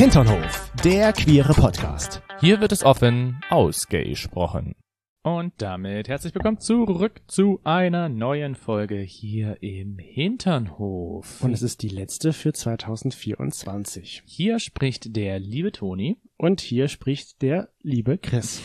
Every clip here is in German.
Hinternhof, der queere Podcast. Hier wird es offen ausgesprochen. Und damit herzlich willkommen zurück zu einer neuen Folge hier im Hinternhof. Und es ist die letzte für 2024. Hier spricht der liebe Toni. Und hier spricht der liebe Chris.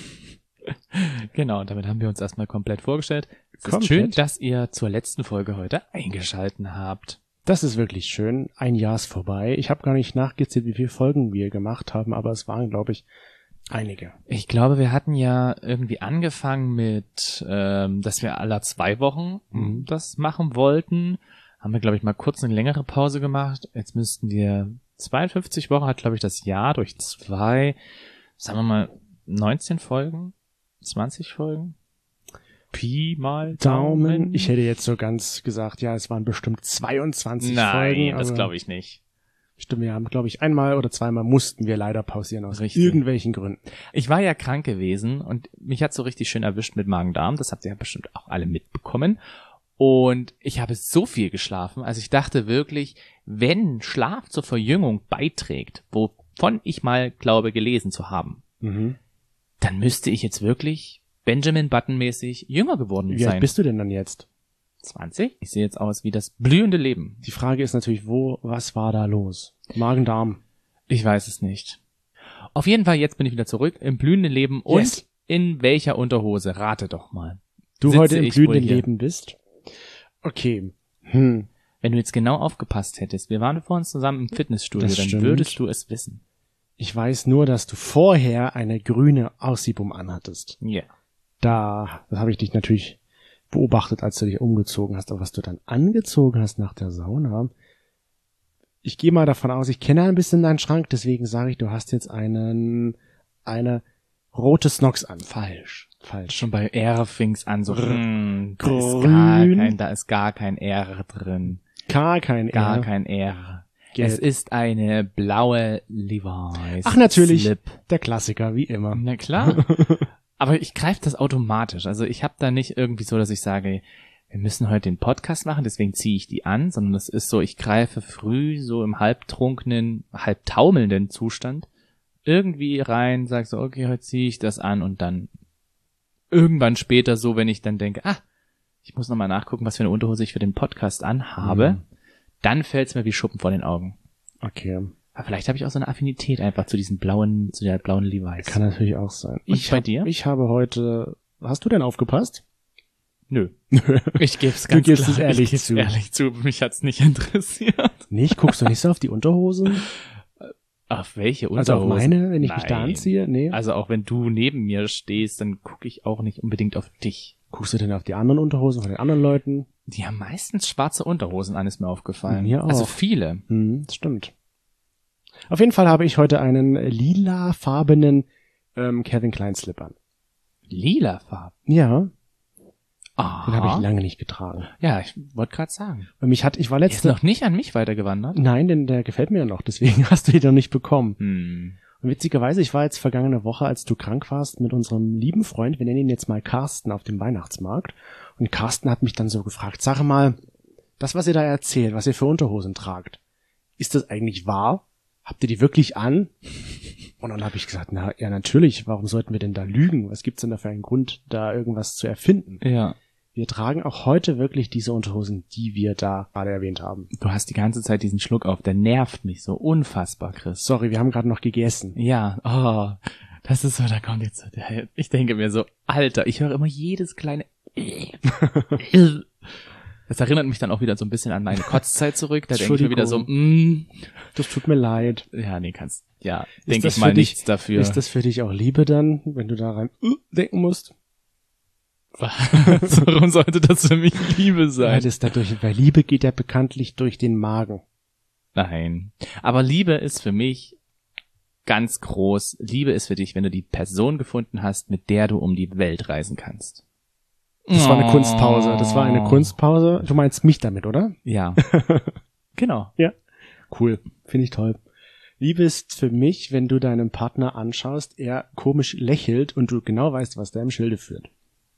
Genau, damit haben wir uns erstmal komplett vorgestellt. Es ist Komplett. schön, dass ihr zur letzten Folge heute eingeschalten habt. Das ist wirklich schön. Ein Jahr ist vorbei. Ich habe gar nicht nachgezählt, wie viele Folgen wir gemacht haben, aber es waren, glaube ich, einige. Ich glaube, wir hatten ja irgendwie angefangen mit, dass wir alle 2 Wochen das machen wollten. Haben wir, glaube ich, mal kurz eine längere Pause gemacht. Jetzt müssten wir 52 Wochen, hat, glaube ich, das Jahr durch 2, sagen wir mal 19 Folgen, 20 Folgen. Pi mal Daumen. Ich hätte jetzt so ganz gesagt, ja, es waren bestimmt 22 Folgen. Nein, das glaube ich nicht. Stimmt, wir haben, glaube ich, einmal oder zweimal mussten wir leider pausieren aus Richtig. irgendwelchen Gründen. Ich war ja krank gewesen und mich hat so richtig schön erwischt mit Magen-Darm. Das habt ihr ja bestimmt auch alle mitbekommen. Und ich habe so viel geschlafen. Also ich dachte wirklich, wenn Schlaf zur Verjüngung beiträgt, wovon ich mal glaube gelesen zu haben, dann müsste ich jetzt wirklich Benjamin Button-mäßig jünger geworden Wie sein. alt bist du denn dann jetzt? 20? Ich sehe jetzt aus wie das blühende Leben. Die Frage ist natürlich, was war da los? Magen-Darm. Ich weiß es nicht. Auf jeden Fall, jetzt bin ich wieder zurück im blühenden Leben und Yes. in welcher Unterhose? Rate doch mal. Du Sitze heute im ich wohl blühenden hier? Leben bist? Okay. Wenn du jetzt genau aufgepasst hättest, wir waren vorhin zusammen im Fitnessstudio, Das dann stimmt. würdest du es wissen. Ich weiß nur, dass du vorher eine grüne Aussiebung anhattest. Ja. Das habe ich dich natürlich beobachtet, als du dich umgezogen hast. Aber was du dann angezogen hast nach der Sauna, ich gehe mal davon aus, ich kenne ein bisschen deinen Schrank, deswegen sage ich, du hast jetzt eine rote Snox an. Falsch. Schon bei R fing's an, so, Grün. da ist gar kein R drin. Gar kein R. Gelb. Es ist eine blaue Levi's. Ach, natürlich. Slip. Der Klassiker, wie immer. Na klar. Aber ich greife das automatisch. Also ich habe da nicht irgendwie so, dass ich sage, wir müssen heute den Podcast machen, deswegen ziehe ich die an, sondern es ist so, ich greife früh so im halbtrunkenen, halb taumelnden Zustand irgendwie rein, sag so, okay, heute ziehe ich das an und dann irgendwann später so, wenn ich dann denke, ich muss nochmal nachgucken, was für eine Unterhose ich für den Podcast anhabe, dann fällt's mir wie Schuppen vor den Augen. Okay. Aber vielleicht habe ich auch so eine Affinität einfach zu der blauen Levi's. Kann natürlich auch sein. Und bei dir? Ich habe heute, hast du denn aufgepasst? Nö. Ich gebe es Du ganz gibst klar. es ehrlich ich geb's zu. ehrlich zu. Mich hat's nicht interessiert. Nicht? Guckst du nicht so auf die Unterhosen? Auf welche Also Unterhose? auf meine, wenn ich mich da Nein. anziehe? Nee. Also auch wenn du neben mir stehst, dann gucke ich auch nicht unbedingt auf dich. Guckst du denn auf die anderen Unterhosen von den anderen Leuten? Die haben meistens schwarze Unterhosen an, ist mir aufgefallen. Mir auch. Also viele. Das stimmt. Auf jeden Fall habe ich heute einen lilafarbenen Calvin Klein Slip an. Lila Farben. Ja, Aha. den habe ich lange nicht getragen. Ja, ich wollte gerade sagen. Und ich war Der ist letzte... noch nicht an mich weitergewandert. Nein, denn der gefällt mir ja noch, deswegen hast du ihn noch nicht bekommen. Hm. Und witzigerweise, ich war jetzt vergangene Woche, als du krank warst, mit unserem lieben Freund, wir nennen ihn jetzt mal Carsten, auf dem Weihnachtsmarkt. Und Carsten hat mich dann so gefragt, sag mal, das, was ihr da erzählt, was ihr für Unterhosen tragt, ist das eigentlich wahr? Habt ihr die wirklich an? Und dann habe ich gesagt, na ja, natürlich, warum sollten wir denn da lügen? Was gibt's denn da für einen Grund, da irgendwas zu erfinden? Ja. Wir tragen auch heute wirklich diese Unterhosen, die wir da gerade erwähnt haben. Du hast die ganze Zeit diesen Schluck auf, der nervt mich so unfassbar, Chris. Sorry, wir haben gerade noch gegessen. Ja, das ist so, da kommt jetzt so, ich denke mir so, Alter, ich höre immer jedes kleine Das erinnert mich dann auch wieder so ein bisschen an meine Kotzzeit zurück, da denke ich mir wieder so, Das tut mir leid. ja, nee, denke Ist das ich mal für dich- nichts dafür. Ist das für dich auch Liebe dann, wenn du daran denken musst? Warum sollte das für mich Liebe sein? Weil Liebe geht ja bekanntlich durch den Magen. Nein. Aber Liebe ist für mich ganz groß. Liebe ist für dich, wenn du die Person gefunden hast, mit der du um die Welt reisen kannst. Das war eine Kunstpause. Du meinst mich damit, oder? Ja. Genau. Ja. Cool. Finde ich toll. Liebe ist für mich, wenn du deinen Partner anschaust, er komisch lächelt und du genau weißt, was der im Schilde führt.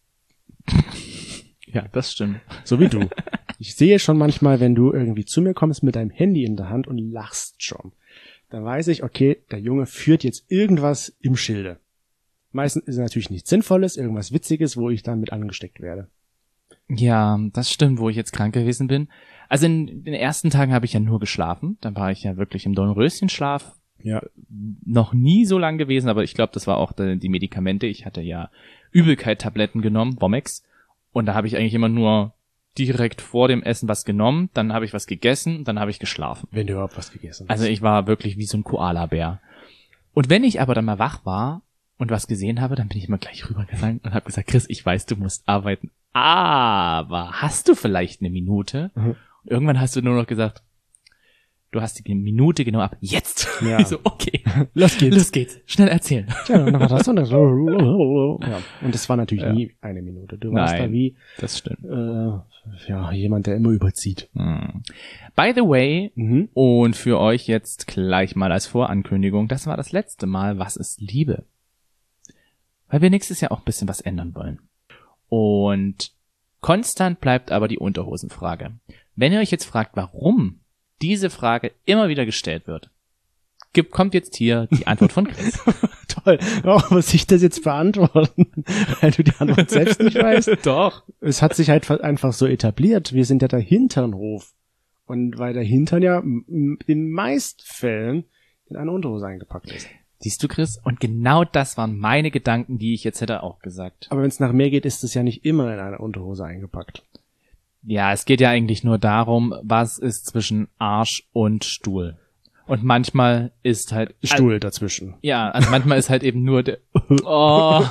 Ja, das stimmt. So wie du. Ich sehe schon manchmal, wenn du irgendwie zu mir kommst mit deinem Handy in der Hand und lachst schon. dann weiß ich, okay, der Junge führt jetzt irgendwas im Schilde. Meistens ist es natürlich nichts Sinnvolles, irgendwas Witziges, wo ich dann mit angesteckt werde. Ja, das stimmt, wo ich jetzt krank gewesen bin. Also in den ersten Tagen habe ich ja nur geschlafen. Dann war ich ja wirklich im Dornröschenschlaf. Ja. Noch nie so lang gewesen, aber ich glaube, das war auch die Medikamente. Ich hatte ja Übelkeit-Tabletten genommen, Womex. Und da habe ich eigentlich immer nur direkt vor dem Essen was genommen, dann habe ich was gegessen und dann habe ich geschlafen. Wenn du überhaupt was gegessen hast. Also ich war wirklich wie so ein Koala-Bär. Und wenn ich aber dann mal wach war und was gesehen habe, dann bin ich immer gleich rübergegangen und habe gesagt, Chris, ich weiß, du musst arbeiten, aber hast du vielleicht eine Minute? Und irgendwann hast du nur noch gesagt, du hast die Minute genau ab jetzt. Ja. Ich so, okay, Los geht's. Schnell erzählen. Tja, dann war das und das. Ja. Und das war natürlich nie eine Minute. Du warst Nein, da wie das stimmt. Jemand, der immer überzieht. By the way, und für euch jetzt gleich mal als Vorankündigung, das war das letzte Mal, was ist Liebe? Weil wir nächstes Jahr auch ein bisschen was ändern wollen. Und konstant bleibt aber die Unterhosenfrage. Wenn ihr euch jetzt fragt, warum diese Frage immer wieder gestellt wird, kommt jetzt hier die Antwort von Chris. Toll. Warum muss ich das jetzt beantworten? Weil du die Antwort selbst nicht weißt? Doch. Es hat sich halt einfach so etabliert. Wir sind ja der Hinternhof. Und weil der Hintern ja in den meisten Fällen in eine Unterhose eingepackt ist. Siehst du, Chris? Und genau das waren meine Gedanken, die ich jetzt hätte auch gesagt. Aber wenn es nach mehr geht, ist es ja nicht immer in eine Unterhose eingepackt. Ja, es geht ja eigentlich nur darum, was ist zwischen Arsch und Stuhl. Und manchmal ist halt Stuhl dazwischen. Ja, also manchmal ist halt eben nur der oh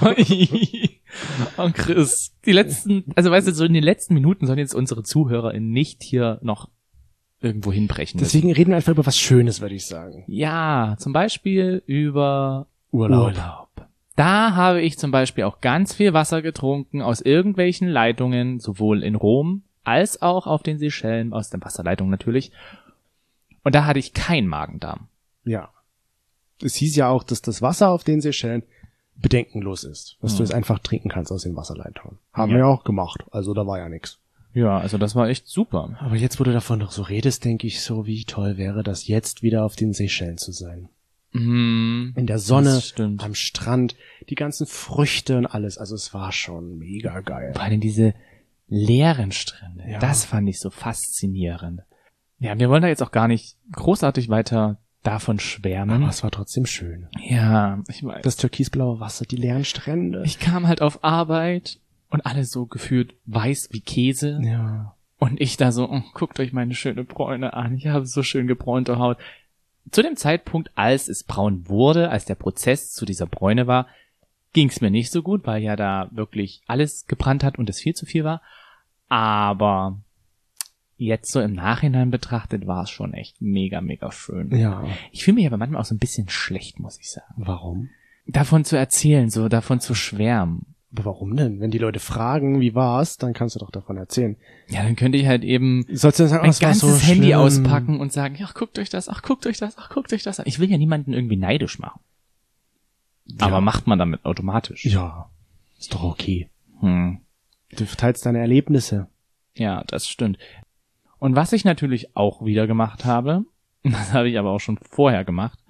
Chris, also weißt du, so in den letzten Minuten sollen jetzt unsere ZuhörerInnen nicht hier noch irgendwo hinbrechen müssen. Deswegen reden wir einfach über was Schönes, würde ich sagen. Ja, zum Beispiel über Urlaub. Da habe ich zum Beispiel auch ganz viel Wasser getrunken aus irgendwelchen Leitungen, sowohl in Rom als auch auf den Seychellen, aus der Wasserleitung natürlich. Und da hatte ich keinen Magen-Darm. Ja. Es hieß ja auch, dass das Wasser auf den Seychellen bedenkenlos ist. Dass du es einfach trinken kannst aus den Wasserleitungen. Haben wir ja auch gemacht. Also da war ja nichts. Ja, also das war echt super. Aber jetzt, wo du davon noch so redest, denke ich so, wie toll wäre das jetzt wieder auf den Seychellen zu sein. In der Sonne, am Strand, die ganzen Früchte und alles. Also es war schon mega geil. Vor allem diese leeren Strände. Ja. Das fand ich so faszinierend. Ja, wir wollen da jetzt auch gar nicht großartig weiter davon schwärmen. Aber es war trotzdem schön. Ja, ich weiß. Das türkisblaue Wasser, die leeren Strände. Ich kam halt auf Arbeit und alle so gefühlt weiß wie Käse. Ja. Und ich da so, guckt euch meine schöne Bräune an. Ich habe so schön gebräunte Haut. Zu dem Zeitpunkt, als es braun wurde, als der Prozess zu dieser Bräune war, ging es mir nicht so gut, weil ja da wirklich alles gebrannt hat und es viel zu viel war. Aber jetzt so im Nachhinein betrachtet war es schon echt mega, mega schön. Ja. Ich fühle mich aber manchmal auch so ein bisschen schlecht, muss ich sagen. Warum? Davon zu erzählen, so davon zu schwärmen. Aber warum denn? Wenn die Leute fragen, wie war's, dann kannst du doch davon erzählen. Ja, dann könnte ich halt eben sollst du sagen, mein ganzes Handy auspacken und sagen, ach, guckt euch das, ach, guckt euch das, ach, guckt euch das an. Ich will ja niemanden irgendwie neidisch machen. Ja. Aber macht man damit automatisch. Ja, ist doch okay. Du teilst deine Erlebnisse. Ja, das stimmt. Und was ich natürlich auch wieder gemacht habe, das habe ich aber auch schon vorher gemacht,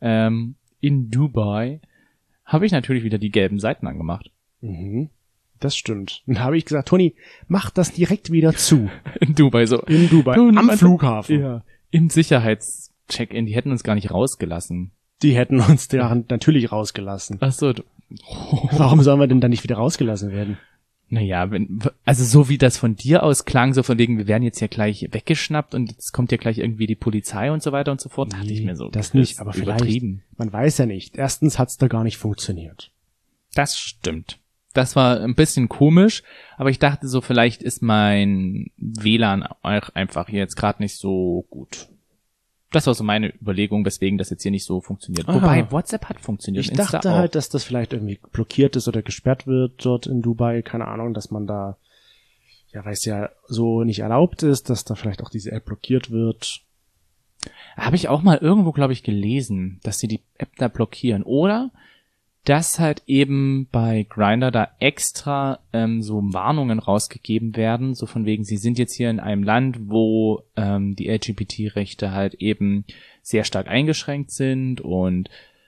in Dubai habe ich natürlich wieder die gelben Seiten angemacht. Das stimmt. Dann habe ich gesagt, Toni, mach das direkt wieder zu. In Dubai so. In Dubai, am Flughafen. Ja. Im Sicherheitscheck-in, die hätten uns gar nicht rausgelassen. Die hätten uns da natürlich rausgelassen. Ach so. Warum sollen wir denn da nicht wieder rausgelassen werden? Naja, also so wie das von dir aus klang, so von wegen, wir werden jetzt hier gleich weggeschnappt und jetzt kommt ja gleich irgendwie die Polizei und so weiter und so fort, dachte ich mir so. Das nicht, aber vielleicht, man weiß ja nicht. Erstens hat's da gar nicht funktioniert. Das stimmt. Das war ein bisschen komisch, aber ich dachte so, vielleicht ist mein WLAN einfach jetzt gerade nicht so gut. Das war so meine Überlegung, weswegen das jetzt hier nicht so funktioniert. Aha. Wobei WhatsApp hat funktioniert. Ich dachte halt, dass das vielleicht irgendwie blockiert ist oder gesperrt wird dort in Dubai. Keine Ahnung, dass man da, ja, weil es ja so nicht erlaubt ist, dass da vielleicht auch diese App blockiert wird. Habe ich auch mal irgendwo, glaube ich, gelesen, dass sie die App da blockieren. Oder dass halt eben bei Grindr da extra so Warnungen rausgegeben werden, so von wegen, sie sind jetzt hier in einem Land, wo die LGBT-Rechte halt eben sehr stark eingeschränkt sind und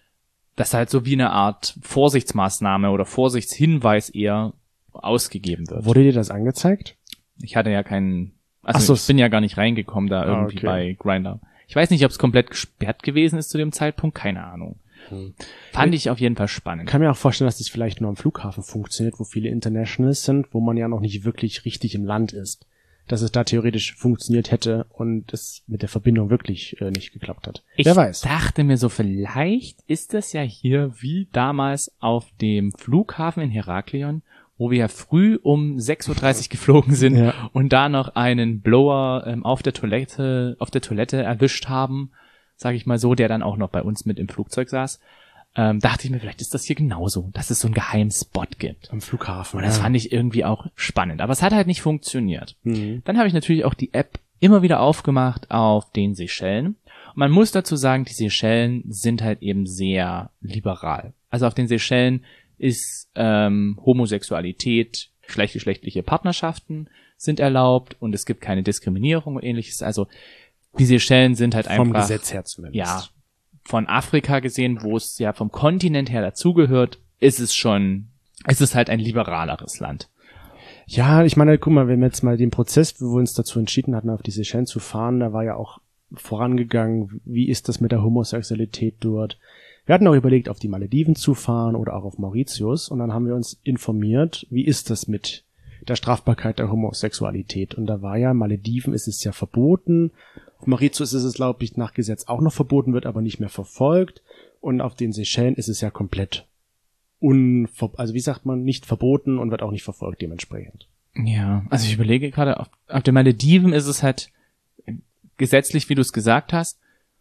das halt so wie eine Art Vorsichtsmaßnahme oder Vorsichtshinweis eher ausgegeben wird. Wurde dir das angezeigt? Ich hatte ja keinen, also ich bin ja gar nicht reingekommen da irgendwie bei Grindr. Ich weiß nicht, ob es komplett gesperrt gewesen ist zu dem Zeitpunkt, keine Ahnung. Fand ich auf jeden Fall spannend. Ich kann mir auch vorstellen, dass das vielleicht nur am Flughafen funktioniert, wo viele Internationals sind, wo man ja noch nicht wirklich richtig im Land ist. Dass es da theoretisch funktioniert hätte und es mit der Verbindung wirklich nicht geklappt hat. Wer weiß. Ich dachte mir so, vielleicht ist das ja hier wie damals auf dem Flughafen in Heraklion, wo wir ja früh um 6.30 Uhr geflogen sind und da noch einen Blower auf der Toilette erwischt haben, sage ich mal so, der dann auch noch bei uns mit im Flugzeug saß. Dachte ich mir, vielleicht ist das hier genauso, dass es so einen geheimen Spot gibt. Am Flughafen. Und das fand ich irgendwie auch spannend. Aber es hat halt nicht funktioniert. Dann habe ich natürlich auch die App immer wieder aufgemacht auf den Seychellen. Und man muss dazu sagen, die Seychellen sind halt eben sehr liberal. Also auf den Seychellen ist Homosexualität, gleichgeschlechtliche Partnerschaften sind erlaubt und es gibt keine Diskriminierung und ähnliches. Also die Seychellen sind halt einfach... Vom Gesetz her zumindest. Ja, von Afrika gesehen, wo es ja vom Kontinent her dazugehört, ist es halt ein liberaleres Land. Ja, ich meine, guck mal, wenn wir jetzt mal den Prozess, wo wir uns dazu entschieden hatten, auf die Seychellen zu fahren, da war ja auch vorangegangen, wie ist das mit der Homosexualität dort. Wir hatten auch überlegt, auf die Malediven zu fahren oder auch auf Mauritius und dann haben wir uns informiert, wie ist das mit der Strafbarkeit der Homosexualität. Und da war ja, Malediven ist es ja verboten. Auf Mauritius ist es, glaube ich, nach Gesetz auch noch verboten, wird aber nicht mehr verfolgt. Und auf den Seychellen ist es ja komplett also wie sagt man, nicht verboten und wird auch nicht verfolgt dementsprechend. Ja, also ich überlege gerade, auf den Malediven ist es halt gesetzlich, wie du es gesagt hast.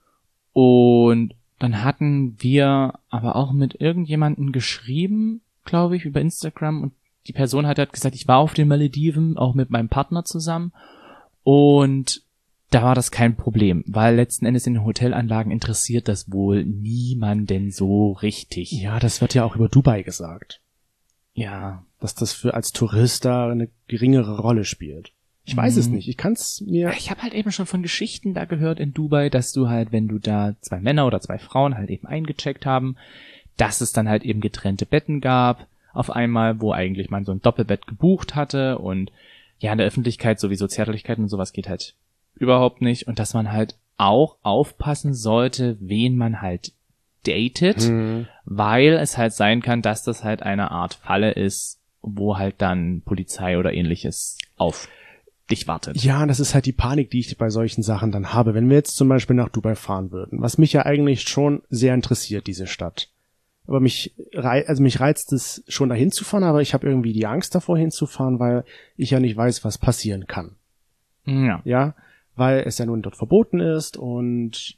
Und dann hatten wir aber auch mit irgendjemandem geschrieben, glaube ich, über Instagram und die Person hat halt gesagt, ich war auf den Malediven, auch mit meinem Partner zusammen und da war das kein Problem, weil letzten Endes in den Hotelanlagen interessiert das wohl niemanden so richtig. Ja, das wird ja auch über Dubai gesagt. Ja. Dass das für als Tourist da eine geringere Rolle spielt. Ich weiß es nicht, ich habe halt eben schon von Geschichten da gehört in Dubai, dass du halt, wenn du da 2 Männer oder 2 Frauen halt eben eingecheckt haben, dass es dann halt eben getrennte Betten gab, auf einmal, wo eigentlich man so ein Doppelbett gebucht hatte und ja, in der Öffentlichkeit sowieso Zärtlichkeit und sowas geht halt überhaupt nicht und dass man halt auch aufpassen sollte, wen man halt datet, weil es halt sein kann, dass das halt eine Art Falle ist, wo halt dann Polizei oder ähnliches auf dich wartet. Ja, das ist halt die Panik, die ich bei solchen Sachen dann habe. Wenn wir jetzt zum Beispiel nach Dubai fahren würden, was mich ja eigentlich schon sehr interessiert, diese Stadt. Aber mich reizt es schon dahin zu fahren, aber ich habe irgendwie die Angst davor hinzufahren, weil ich ja nicht weiß, was passieren kann. Ja, weil es ja nun dort verboten ist und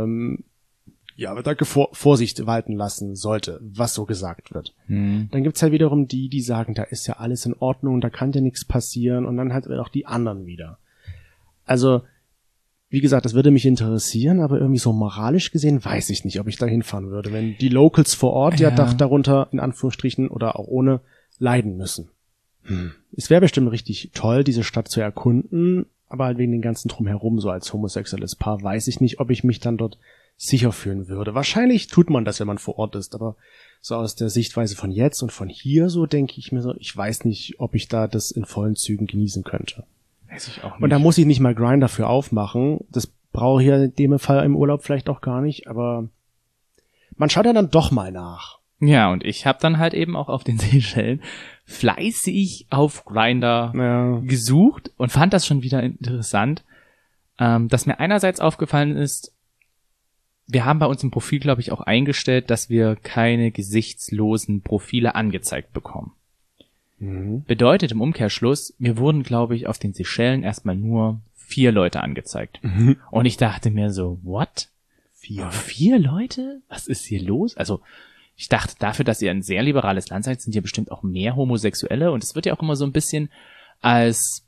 Vorsicht walten lassen sollte, was so gesagt wird. Dann gibt's halt wiederum die sagen, da ist ja alles in Ordnung, da kann ja nichts passieren und dann halt auch die anderen wieder. Also, wie gesagt, das würde mich interessieren, aber irgendwie so moralisch gesehen weiß ich nicht, ob ich da hinfahren würde, wenn die Locals vor Ort ja darunter, in Anführungsstrichen, oder auch ohne, leiden müssen. Es wäre bestimmt richtig toll, diese Stadt zu erkunden, aber halt wegen den ganzen Drumherum, so als homosexuelles Paar, weiß ich nicht, ob ich mich dann dort sicher fühlen würde. Wahrscheinlich tut man das, wenn man vor Ort ist, aber so aus der Sichtweise von jetzt und von hier, so denke ich mir so, ich weiß nicht, ob ich da das in vollen Zügen genießen könnte. Weiß ich auch nicht. Und da muss ich nicht mal Grindr dafür aufmachen. Das brauche ich ja in dem Fall im Urlaub vielleicht auch gar nicht, aber man schaut ja dann doch mal nach. Ja, und ich habe dann halt eben auch auf den Seychellen fleißig auf Grindr gesucht und fand das schon wieder interessant, dass mir einerseits aufgefallen ist, wir haben bei uns im Profil, glaube ich, auch eingestellt, dass wir keine gesichtslosen Profile angezeigt bekommen. Bedeutet im Umkehrschluss, mir wurden, glaube ich, auf den Seychellen erstmal nur 4 Leute angezeigt. Und ich dachte mir so, what? 4 Leute? Was ist hier los? Also, ich dachte, dafür, dass ihr ein sehr liberales Land seid, sind hier bestimmt auch mehr Homosexuelle. Und es wird ja auch immer so ein bisschen als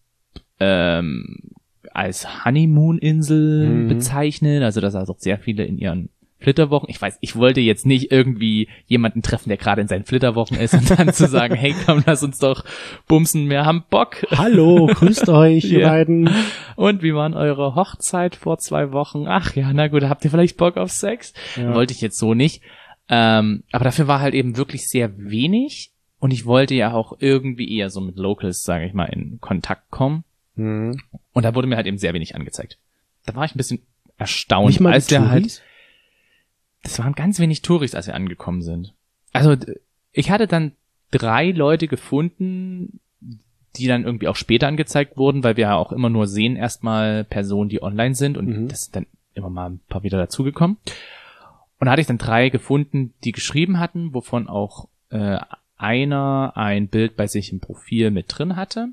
Honeymoon-Insel bezeichnet. Also, dass also auch sehr viele in ihren Flitterwochen. Ich wollte jetzt nicht irgendwie jemanden treffen, der gerade in seinen Flitterwochen ist und dann zu sagen, hey, komm, lass uns doch bumsen, wir haben Bock. Hallo, grüßt euch, ihr Ja. beiden. Und wie war eure Hochzeit vor 2 Wochen? Ach ja, na gut, habt ihr vielleicht Bock auf Sex? Ja. Wollte ich jetzt so nicht. Aber dafür war halt eben wirklich sehr wenig und ich wollte ja auch irgendwie eher so mit Locals, sage ich mal, in Kontakt kommen. Mhm. Und da wurde mir halt eben sehr wenig angezeigt. Da war ich ein bisschen erstaunt, Nicht mal als die wir halt, Touris? das waren ganz wenig Touris, als wir angekommen sind. Also ich hatte dann 3 Leute gefunden, die dann irgendwie auch später angezeigt wurden, weil wir ja auch immer nur sehen erstmal Personen, die online sind und das sind dann immer mal ein paar wieder dazugekommen. Und da hatte ich dann 3 gefunden, die geschrieben hatten, wovon auch einer ein Bild bei sich im Profil mit drin hatte.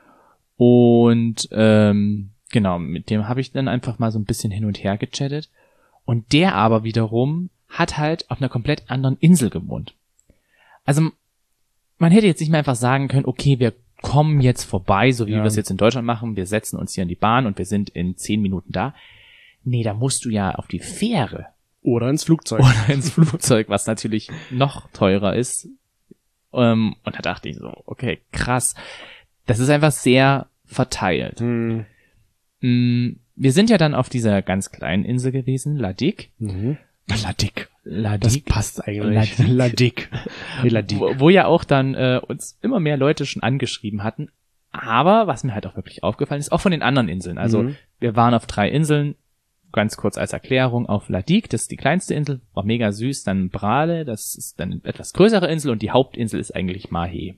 Und genau, mit dem habe ich dann einfach mal so ein bisschen hin und her gechattet. Und der aber wiederum hat halt auf einer komplett anderen Insel gewohnt. Also man hätte jetzt nicht mehr einfach sagen können, okay, wir kommen jetzt vorbei, so wie wir es jetzt in Deutschland machen, wir setzen uns hier in die Bahn und wir sind in 10 Minuten da. Nee, da musst du ja auf die Fähre. Oder ins Flugzeug. Oder ins Flugzeug, was natürlich noch teurer ist. Und da dachte ich so, okay, krass. Das ist einfach sehr verteilt. Mhm. Wir sind ja dann auf dieser ganz kleinen Insel gewesen, Ladik. Mhm. Ladik. Das Ladik. passt eigentlich. Ladik. Nee, Ladik. Wo ja auch dann uns immer mehr Leute schon angeschrieben hatten. Aber was mir halt auch wirklich aufgefallen ist, auch von den anderen Inseln. Also wir waren auf 3 Inseln, ganz kurz als Erklärung, auf Ladik, das ist die kleinste Insel, war mega süß, dann Brale, das ist dann eine etwas größere Insel und die Hauptinsel ist eigentlich Mahé.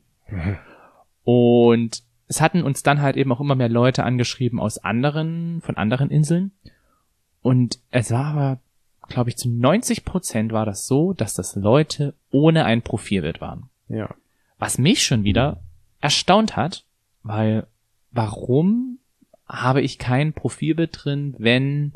Und es hatten uns dann halt eben auch immer mehr Leute angeschrieben von anderen Inseln. Und es war aber, glaube ich, zu 90% war das so, dass das Leute ohne ein Profilbild waren. Ja. Was mich schon wieder erstaunt hat, weil warum habe ich kein Profilbild drin, wenn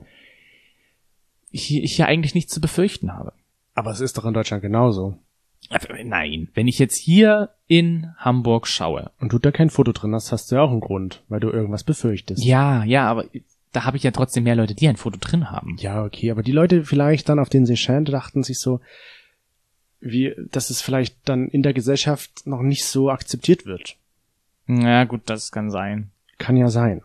ich ja eigentlich nichts zu befürchten habe? Aber es ist doch in Deutschland genauso. Nein, wenn ich jetzt hier in Hamburg schaue. Und du da kein Foto drin hast, hast du ja auch einen Grund, weil du irgendwas befürchtest. Ja, aber da habe ich ja trotzdem mehr Leute, die ein Foto drin haben. Ja, okay, aber die Leute vielleicht dann auf den Seychellen dachten sich so, dass es vielleicht dann in der Gesellschaft noch nicht so akzeptiert wird. Ja, gut, das kann sein. Kann ja sein.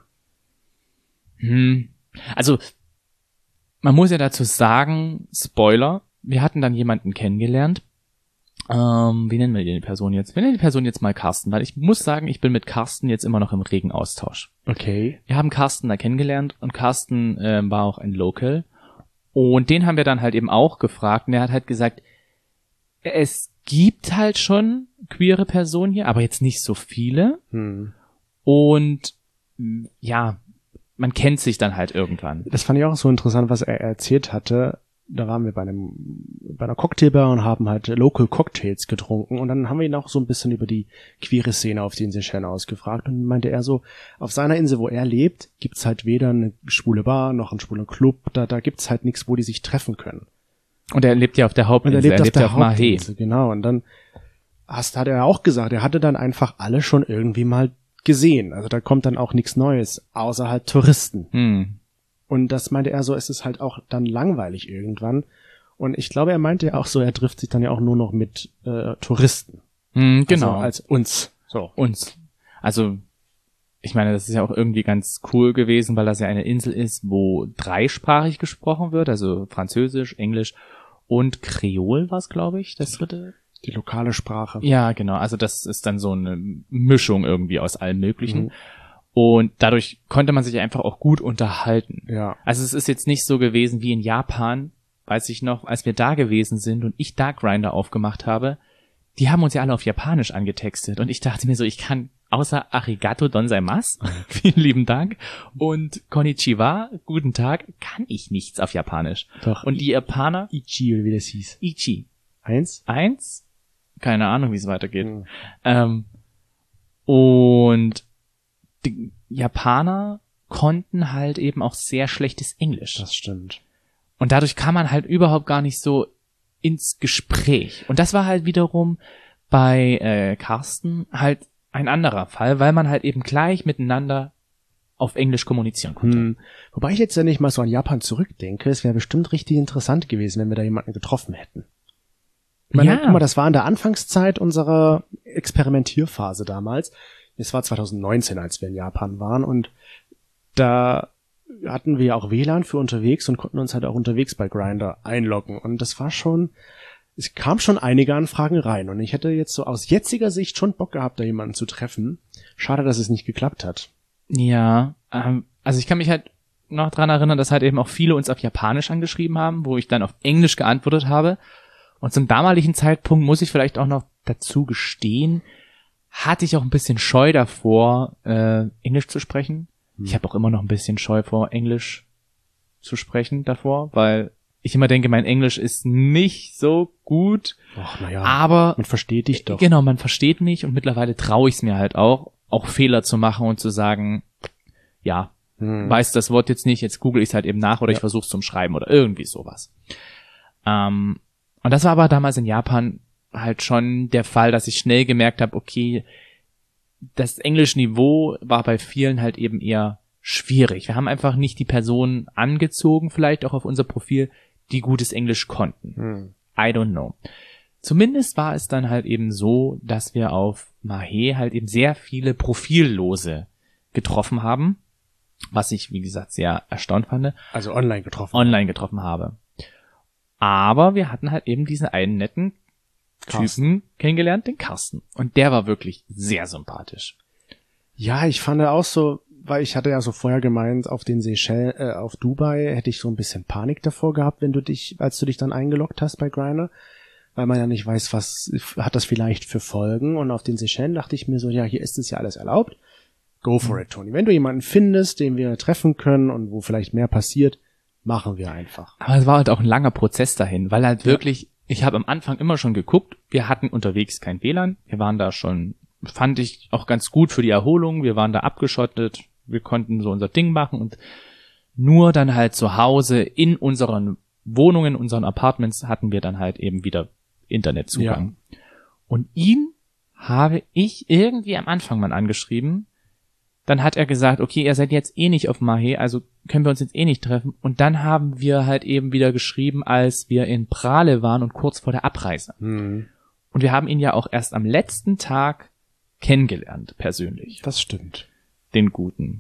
Also, man muss ja dazu sagen, Spoiler, wir hatten dann jemanden kennengelernt. Wie nennen wir die Person jetzt? Wir nennen die Person jetzt mal Carsten, weil ich muss sagen, ich bin mit Carsten jetzt immer noch im regen Austausch. Okay. Wir haben Carsten da kennengelernt und Carsten war auch ein Local. Und den haben wir dann halt eben auch gefragt und er hat halt gesagt, es gibt halt schon queere Personen hier, aber jetzt nicht so viele. Und ja, man kennt sich dann halt irgendwann. Das fand ich auch so interessant, was er erzählt hatte. Da waren wir bei einer Cocktailbar und haben halt Local Cocktails getrunken und dann haben wir ihn auch so ein bisschen über die queere Szene auf den Seychellen ausgefragt und meinte er so, auf seiner Insel, wo er lebt, gibt's halt weder eine schwule Bar noch einen schwulen Club, da gibt's halt nichts, wo die sich treffen können. Und er lebt ja auf der Hauptinsel, er lebt ja auf Mahé. Hauptinsel, genau. Und dann hat er auch gesagt, er hatte dann einfach alle schon irgendwie mal gesehen. Also da kommt dann auch nichts Neues, außer halt Touristen. Und das meinte er so, es ist halt auch dann langweilig irgendwann. Und ich glaube, er meinte ja auch so, er trifft sich dann ja auch nur noch mit Touristen. Genau. Also als uns. So. Uns. Also, ich meine, das ist ja auch irgendwie ganz cool gewesen, weil das ja eine Insel ist, wo dreisprachig gesprochen wird, also Französisch, Englisch und Kreol war es, glaube ich, das dritte. Die lokale Sprache. Ja, genau. Also das ist dann so eine Mischung irgendwie aus allem Möglichen. Und dadurch konnte man sich einfach auch gut unterhalten. Ja. Also es ist jetzt nicht so gewesen wie in Japan, weiß ich noch, als wir da gewesen sind und ich da Grindr aufgemacht habe, die haben uns ja alle auf Japanisch angetextet und ich dachte mir so, ich kann außer Arigato Gozaimasu, vielen lieben Dank, und Konnichiwa, guten Tag, kann ich nichts auf Japanisch. Doch. Und die Japaner, Ichi, oder wie das hieß. Ichi. 1? Keine Ahnung, wie es weitergeht. Und die Japaner konnten halt eben auch sehr schlechtes Englisch. Das stimmt. Und dadurch kam man halt überhaupt gar nicht so ins Gespräch. Und das war halt wiederum bei Carsten halt ein anderer Fall, weil man halt eben gleich miteinander auf Englisch kommunizieren konnte. Wobei ich jetzt ja nicht mal so an Japan zurückdenke, es wäre bestimmt richtig interessant gewesen, wenn wir da jemanden getroffen hätten. Ich meine, guck mal, das war in der Anfangszeit unserer Experimentierphase damals. Es war 2019, als wir in Japan waren, und da hatten wir auch WLAN für unterwegs und konnten uns halt auch unterwegs bei Grindr einloggen. Und das war schon, es kam schon einige Anfragen rein. Und ich hätte jetzt so aus jetziger Sicht schon Bock gehabt, da jemanden zu treffen. Schade, dass es nicht geklappt hat. Ja, also ich kann mich halt noch dran erinnern, dass halt eben auch viele uns auf Japanisch angeschrieben haben, wo ich dann auf Englisch geantwortet habe. Und zum damaligen Zeitpunkt, muss ich vielleicht auch noch dazu gestehen, hatte ich auch ein bisschen Scheu davor, Englisch zu sprechen. Ich habe auch immer noch ein bisschen Scheu vor, Englisch zu sprechen davor, weil ich immer denke, mein Englisch ist nicht so gut. Ach, naja, aber man versteht dich doch. Genau, man versteht mich und mittlerweile traue ich es mir halt auch Fehler zu machen und zu sagen, ja, weiß das Wort jetzt nicht, jetzt google ich es halt eben nach oder ich versuche es zum Schreiben oder irgendwie sowas. Und das war aber damals in Japan halt schon der Fall, dass ich schnell gemerkt habe, okay, das Englischniveau war bei vielen halt eben eher schwierig. Wir haben einfach nicht die Personen angezogen, vielleicht auch auf unser Profil, die gutes Englisch konnten. I don't know. Zumindest war es dann halt eben so, dass wir auf Mahe halt eben sehr viele Profillose getroffen haben, was ich, wie gesagt, sehr erstaunt fand. Also online getroffen habe. Aber wir hatten halt eben diesen einen netten Typen kennengelernt, den Carsten. Und der war wirklich sehr sympathisch. Ja, ich fand auch so, weil ich hatte ja so vorher gemeint, auf den Seychellen, auf Dubai hätte ich so ein bisschen Panik davor gehabt, als du dich dann eingeloggt hast bei Grindr, weil man ja nicht weiß, was hat das vielleicht für Folgen. Und auf den Seychellen dachte ich mir so, ja, hier ist es ja alles erlaubt. Go for it, Toni. Wenn du jemanden findest, den wir treffen können und wo vielleicht mehr passiert, machen wir einfach. Aber es war halt auch ein langer Prozess dahin, weil halt wirklich, ich habe am Anfang immer schon geguckt, wir hatten unterwegs kein WLAN, wir waren da schon, fand ich auch ganz gut für die Erholung, wir waren da abgeschottet, wir konnten so unser Ding machen und nur dann halt zu Hause in unseren Wohnungen, unseren Apartments hatten wir dann halt eben wieder Internetzugang. Ja. Und ihn habe ich irgendwie am Anfang mal angeschrieben, dann hat er gesagt, okay, ihr seid jetzt eh nicht auf Mahe, also können wir uns jetzt eh nicht treffen. Und dann haben wir halt eben wieder geschrieben, als wir in Prale waren und kurz vor der Abreise. Und wir haben ihn ja auch erst am letzten Tag kennengelernt, persönlich. Das stimmt. Den Guten.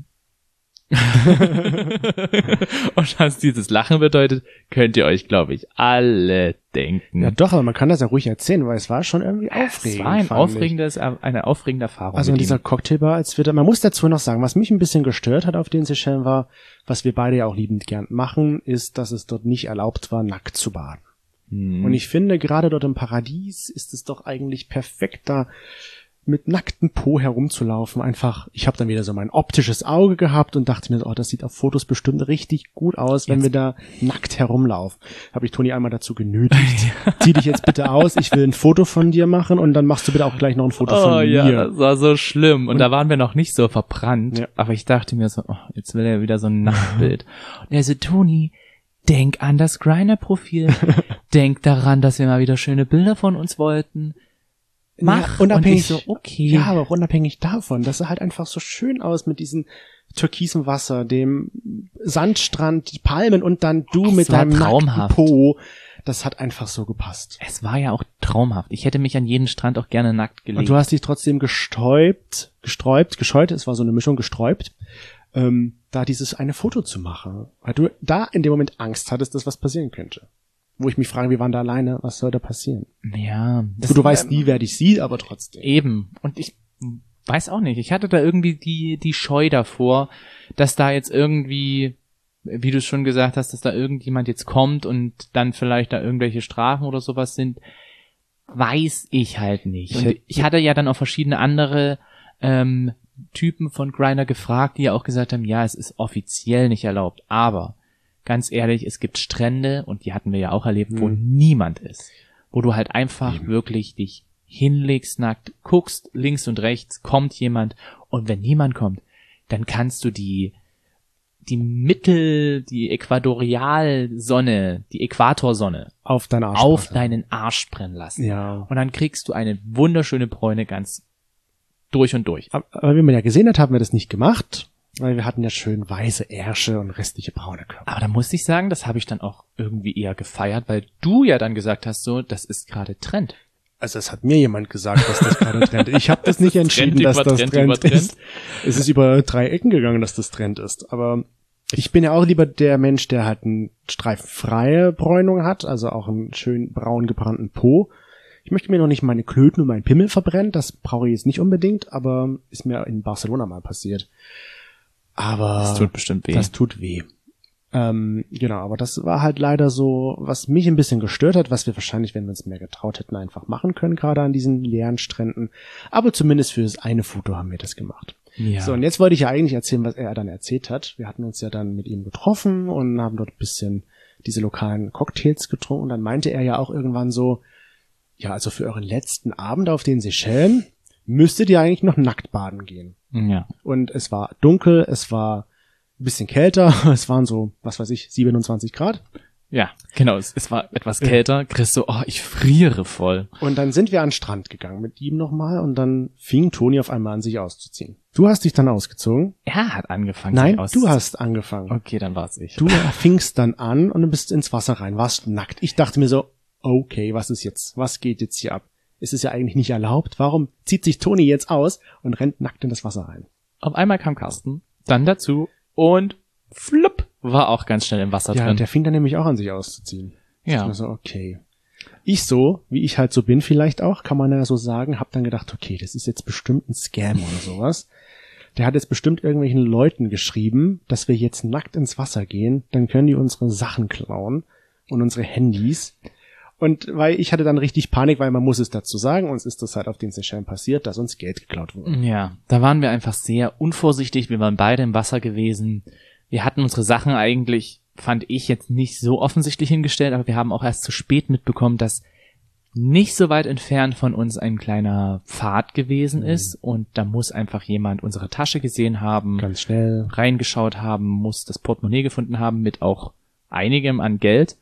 Und was dieses Lachen bedeutet, könnt ihr euch, glaube ich, alle denken. Ja doch, aber man kann das ja ruhig erzählen, weil es war schon irgendwie aufregend. Es war eine aufregende Erfahrung. Also in dieser Cocktailbar, man muss dazu noch sagen, was mich ein bisschen gestört hat auf den Seychellen war, was wir beide ja auch liebend gern machen, ist, dass es dort nicht erlaubt war, nackt zu baden. Und ich finde, gerade dort im Paradies ist es doch eigentlich perfekt, da mit nacktem Po herumzulaufen. Einfach, ich habe dann wieder so mein optisches Auge gehabt und dachte mir, das sieht auf Fotos bestimmt richtig gut aus, wenn wir da nackt herumlaufen. Habe ich Toni einmal dazu genötigt. Zieh dich jetzt bitte aus, ich will ein Foto von dir machen und dann machst du bitte auch gleich noch ein Foto von mir. Oh ja, das war so schlimm. Und da waren wir noch nicht so verbrannt. Aber ich dachte mir so, jetzt will er wieder so ein Nacktbild. Und er so, Toni, denk an das Grindr-Profil. Denk daran, dass wir mal wieder schöne Bilder von uns wollten. Mach. Ja, unabhängig, und ich so, okay. Ja, aber auch unabhängig davon, das sah halt einfach so schön aus mit diesem türkisen Wasser, dem Sandstrand, die Palmen und dann du mit deinem nackten Po. Das hat einfach so gepasst. Es war ja auch traumhaft. Ich hätte mich an jeden Strand auch gerne nackt gelegt. Und du hast dich trotzdem gescheut, es war so eine Mischung gesträubt, da dieses eine Foto zu machen. Weil du da in dem Moment Angst hattest, dass was passieren könnte. Wo ich mich frage, wir waren da alleine, was soll da passieren? Ja. Du weißt nie, wer dich sieht, aber trotzdem. Eben. Und ich weiß auch nicht. Ich hatte da irgendwie die Scheu davor, dass da jetzt irgendwie, wie du schon gesagt hast, dass da irgendjemand jetzt kommt und dann vielleicht da irgendwelche Strafen oder sowas sind. Weiß ich halt nicht. Und ich hatte ja dann auch verschiedene andere Typen von Grindr gefragt, die ja auch gesagt haben, ja, es ist offiziell nicht erlaubt, aber ganz ehrlich, es gibt Strände, und die hatten wir ja auch erlebt, wo niemand ist. Wo du halt einfach wirklich dich hinlegst, nackt, guckst, links und rechts, kommt jemand, und wenn niemand kommt, dann kannst du die Äquatorialsonne, die Äquatorsonne auf deinen Arsch brennen lassen. Ja. Und dann kriegst du eine wunderschöne Bräune ganz durch und durch. Aber wie man ja gesehen hat, haben wir das nicht gemacht. Weil wir hatten ja schön weiße Ärsche und restliche braune Körper. Aber da muss ich sagen, das habe ich dann auch irgendwie eher gefeiert, weil du ja dann gesagt hast, so, das ist gerade Trend. Also es hat mir jemand gesagt, dass das gerade Trend ist. Ich habe das nicht entschieden, dass das Trend ist. Es ist über 3 Ecken gegangen, dass das Trend ist. Aber ich bin ja auch lieber der Mensch, der halt eine streifenfreie Bräunung hat, also auch einen schön braun gebrannten Po. Ich möchte mir noch nicht meine Klöten und meinen Pimmel verbrennen, das brauche ich jetzt nicht unbedingt, aber ist mir in Barcelona mal passiert. Aber das tut bestimmt weh. Das tut weh. Genau, aber das war halt leider so, was mich ein bisschen gestört hat, was wir wahrscheinlich, wenn wir uns mehr getraut hätten, einfach machen können, gerade an diesen leeren Stränden. Aber zumindest für das eine Foto haben wir das gemacht. Ja. So, und jetzt wollte ich ja eigentlich erzählen, was er dann erzählt hat. Wir hatten uns ja dann mit ihm getroffen und haben dort ein bisschen diese lokalen Cocktails getrunken. Und dann meinte er ja auch irgendwann so, ja, also für euren letzten Abend auf den Seychellen müsstet ihr eigentlich noch nackt baden gehen. Ja. Und es war dunkel, es war ein bisschen kälter, es waren so, 27 Grad. Ja, genau, es war etwas kälter. Chris so, oh, ich friere voll. Und dann sind wir an den Strand gegangen mit ihm nochmal und dann fing Toni auf einmal an, sich auszuziehen. Du hast dich dann ausgezogen? Er hat angefangen, Nein, sich auszuziehen. du hast angefangen. Okay, dann war's ich. Du fingst dann an und du bist ins Wasser rein, warst nackt. Ich dachte mir so, okay, was ist jetzt? Was geht jetzt hier ab? Es ist ja eigentlich nicht erlaubt. Warum zieht sich Toni jetzt aus und rennt nackt in das Wasser rein? Auf einmal kam Carsten, dann dazu und flupp, war auch ganz schnell im Wasser Ja, drin. der fing dann nämlich auch an, sich auszuziehen. Ja. Ich war so, okay. Ich so, wie ich halt so bin vielleicht auch, kann man ja so sagen, hab dann gedacht, okay, das ist jetzt bestimmt ein Scam oder sowas. Der hat jetzt bestimmt irgendwelchen Leuten geschrieben, dass wir jetzt nackt ins Wasser gehen, dann können die unsere Sachen klauen und unsere Handys. Und weil ich hatte dann richtig Panik, weil man muss es dazu sagen, uns ist das halt auf den Seychellen passiert, dass uns Geld geklaut wurde. Ja, da waren wir einfach sehr unvorsichtig. Wir waren beide im Wasser gewesen. Wir hatten unsere Sachen eigentlich, fand ich, jetzt nicht so offensichtlich hingestellt, aber wir haben auch erst zu spät mitbekommen, dass nicht so weit entfernt von uns ein kleiner Pfad gewesen ist und da muss einfach jemand unsere Tasche gesehen haben, Ganz schnell reingeschaut haben, muss das Portemonnaie gefunden haben mit auch einigem an Geld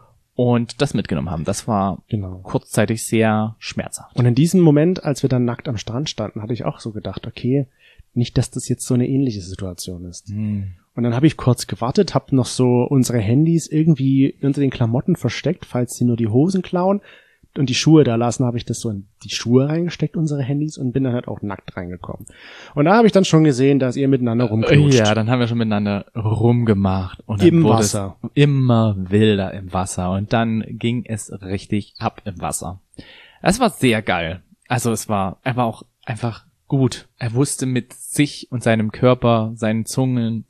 und das mitgenommen haben. Das war kurzzeitig sehr schmerzhaft. Und in diesem Moment, als wir dann nackt am Strand standen, hatte ich auch so gedacht, okay, nicht, dass das jetzt so eine ähnliche Situation ist. Und dann habe ich kurz gewartet, habe noch so unsere Handys irgendwie unter den Klamotten versteckt, falls sie nur die Hosen klauen und die Schuhe da lassen, habe ich das so in die Schuhe reingesteckt, unsere Handys, und bin dann halt auch nackt reingekommen. Und da habe ich dann schon gesehen, dass ihr miteinander rumknutscht. Ja, dann haben wir schon miteinander rumgemacht. Und dann Im wurde Wasser. Es immer wilder im Wasser. Und dann ging es richtig ab im Wasser. Es war sehr geil. Also er war auch einfach gut. Er wusste mit sich und seinem Körper, seiner Zunge,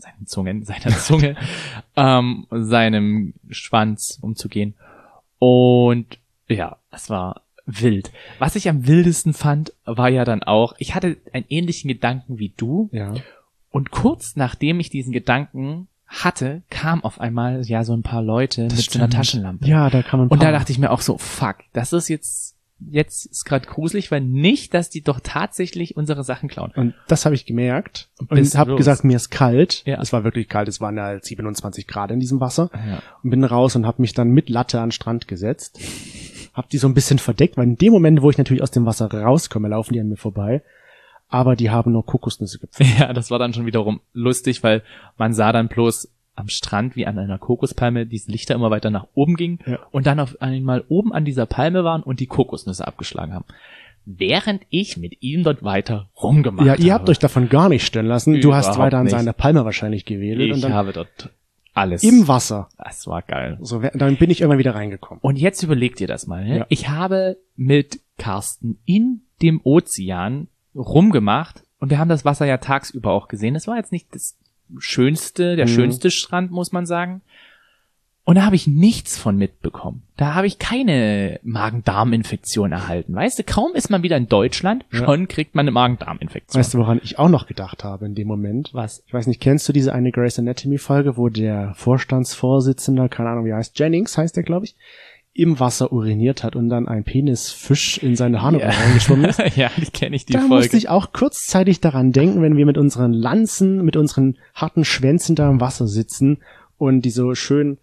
seinem Schwanz umzugehen. Und ja, es war wild. Was ich am wildesten fand, war ja dann auch, ich hatte einen ähnlichen Gedanken wie du. Ja. Und kurz nachdem ich diesen Gedanken hatte, kam auf einmal ja so ein paar Leute mit so einer Taschenlampe. Ja, da kam ein paar. Und da dachte ich mir auch so, fuck, das ist jetzt ist gerade gruselig, weil nicht, dass die doch tatsächlich unsere Sachen klauen. Und das habe ich gemerkt und Bist habe los. gesagt, mir ist kalt. Ja. Es war wirklich kalt, es waren halt 27 Grad in diesem Wasser. Ja. Und bin raus und habe mich dann mit Latte an den Strand gesetzt. Hab die so ein bisschen verdeckt, weil in dem Moment, wo ich natürlich aus dem Wasser rauskomme, laufen die an mir vorbei. Aber die haben nur Kokosnüsse gepflückt. Ja, das war dann schon wiederum lustig, weil man sah dann bloß am Strand wie an einer Kokospalme diese Lichter immer weiter nach oben gingen und dann auf einmal oben an dieser Palme waren und die Kokosnüsse abgeschlagen haben. Während ich mit ihm dort weiter rumgemacht habe. Ja, ihr habt euch davon gar nicht stören lassen. Du hast Überhaupt weiter an nicht. seiner Palme wahrscheinlich gewedelt. Ich und dann habe dort alles. im Wasser. Das war geil. So, dann bin ich irgendwann wieder reingekommen. Und jetzt überlegt ihr das mal. Ne? Ja. Ich habe mit Carsten in dem Ozean rumgemacht und wir haben das Wasser ja tagsüber auch gesehen. Es war jetzt nicht das schönste Strand, muss man sagen. Und da habe ich nichts von mitbekommen. Da habe ich keine Magen-Darm-Infektion erhalten. Weißt du, kaum ist man wieder in Deutschland, schon kriegt man eine Magen-Darm-Infektion. Weißt du, woran ich auch noch gedacht habe in dem Moment? Was? Ich weiß nicht, kennst du diese eine Grey's Anatomy-Folge, wo der Vorstandsvorsitzende, keine Ahnung wie er heißt, Jennings heißt der, glaube ich, im Wasser uriniert hat und dann ein Penisfisch in seine Harnröhre reingeschwommen ist? Ja, die kenne ich, die Da Folge. musste ich auch kurzzeitig daran denken, wenn wir mit unseren Lanzen, mit unseren harten Schwänzen da im Wasser sitzen und die so schön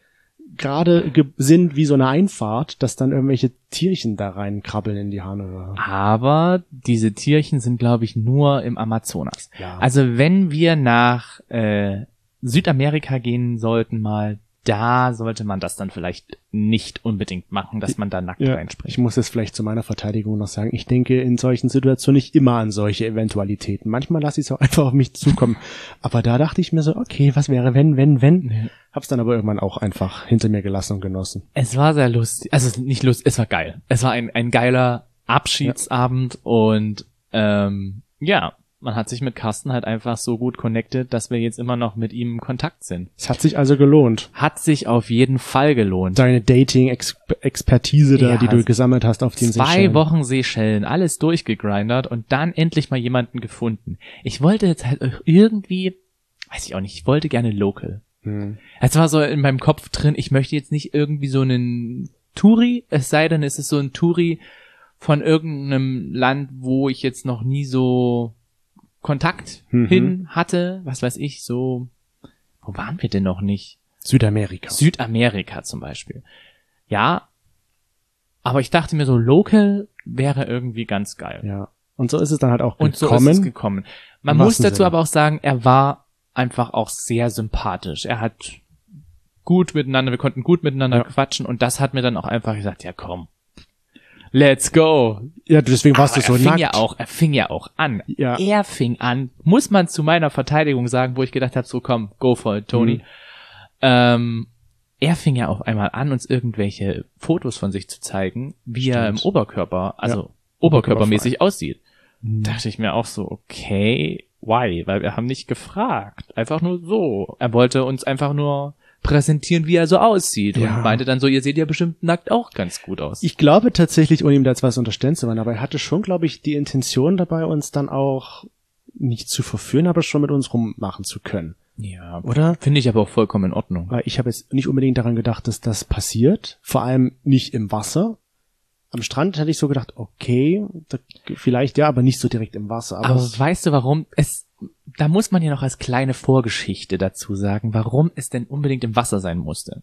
gerade sind wie so eine Einfahrt, dass dann irgendwelche Tierchen da reinkrabbeln in die Hahn. Aber diese Tierchen sind, glaube ich, nur im Amazonas. Ja. Also wenn wir nach Südamerika gehen sollten mal, da sollte man das dann vielleicht nicht unbedingt machen, dass man da nackt reinspringt. Ich muss es vielleicht zu meiner Verteidigung noch sagen. Ich denke in solchen Situationen nicht immer an solche Eventualitäten. Manchmal lasse ich es auch einfach auf mich zukommen. Aber da dachte ich mir so, okay, was wäre wenn? Ja. Hab's dann aber irgendwann auch einfach hinter mir gelassen und genossen. Es war sehr lustig. Also nicht lustig, es war geil. Es war ein geiler Abschiedsabend und man hat sich mit Carsten halt einfach so gut connected, dass wir jetzt immer noch mit ihm im Kontakt sind. Es hat sich also gelohnt. Hat sich auf jeden Fall gelohnt. Deine Dating-Expertise da, die du gesammelt hast auf den Seychellen. 2 Wochen Seychellen, alles durchgegrindert und dann endlich mal jemanden gefunden. Ich wollte jetzt halt irgendwie, weiß ich auch nicht, ich wollte gerne local. Es war so in meinem Kopf drin, ich möchte jetzt nicht irgendwie so einen Touri, es sei denn, es ist so ein Touri von irgendeinem Land, wo ich jetzt noch nie so Kontakt hin hatte, was weiß ich, so, wo waren wir denn noch nicht? Südamerika zum Beispiel. Ja, aber ich dachte mir so, local wäre irgendwie ganz geil. Ja, und so ist es dann halt auch gekommen. Und so ist es gekommen. Man muss dazu aber auch sagen, er war einfach auch sehr sympathisch. Er hat wir konnten gut miteinander quatschen und das hat mir dann auch einfach gesagt, ja komm, let's go. Ja, deswegen warst du so nackt. Er fing ja auch an. Ja. Er fing an, muss man zu meiner Verteidigung sagen, wo ich gedacht habe, so komm, go for it, Tony. Er fing ja auf einmal an, uns irgendwelche Fotos von sich zu zeigen, wie er im Oberkörper, oberkörpermäßig aussieht. Dachte ich mir auch so, okay, why? Weil wir haben nicht gefragt. Einfach nur so. Er wollte uns einfach nur präsentieren, wie er so aussieht und meinte dann so, ihr seht ja bestimmt nackt auch ganz gut aus. Ich glaube tatsächlich, ohne ihm da jetzt was unterstellen zu wollen, aber er hatte schon, glaube ich, die Intention dabei, uns dann auch nicht zu verführen, aber schon mit uns rummachen zu können. Ja, oder? Finde ich aber auch vollkommen in Ordnung. Weil ich habe jetzt nicht unbedingt daran gedacht, dass das passiert, vor allem nicht im Wasser. Am Strand hätte ich so gedacht, okay, vielleicht ja, aber nicht so direkt im Wasser. Aber weißt du, warum da muss man ja noch als kleine Vorgeschichte dazu sagen, warum es denn unbedingt im Wasser sein musste.